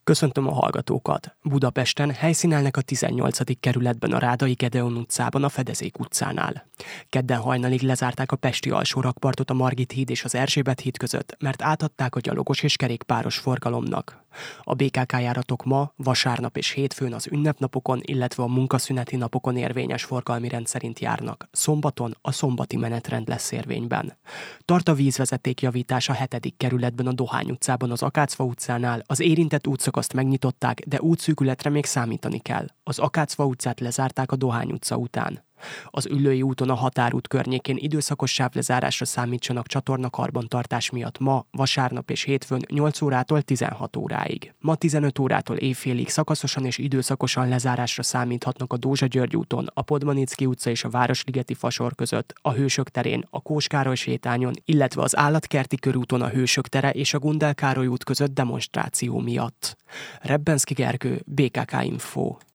Köszöntöm a hallgatókat! Budapesten helyszínelnek a 18. kerületben a Rádai Gedeon utcában a Fedezék utcánál. Kedden hajnalig lezárták a pesti alsórakpartot a Margit híd és az Erzsébet híd között, mert átadták a gyalogos és kerékpáros forgalomnak. A BKK járatok ma, vasárnap és hétfőn az ünnepnapokon, illetve a munkaszüneti napokon érvényes forgalmi rend szerint járnak. Szombaton a szombati menetrend lesz érvényben. Tart a vízvezeték javítás a 7. kerületben a Dohány utcában az Akácfa utcánál, az érintett útszakaszt megnyitották, de útszűkületre még számítani kell. Az Akácfa utcát lezárták a Dohány utca után. Az Üllői úton a Határút környékén időszakos sávlezárásra számítsanak csatornakarbantartás miatt ma, vasárnap és hétfőn 8 órától 16 óráig. Ma 15 órától éjfélig szakaszosan és időszakosan lezárásra számíthatnak a Dózsa-György úton, a Podmanicki utca és a Városligeti Fasor között, a Hősök terén, a Kós Károly sétányon, illetve az Állatkerti körúton a Hősök tere és a Gundel Károly út között demonstráció miatt. Rebbenszky Gergő, BKK Info.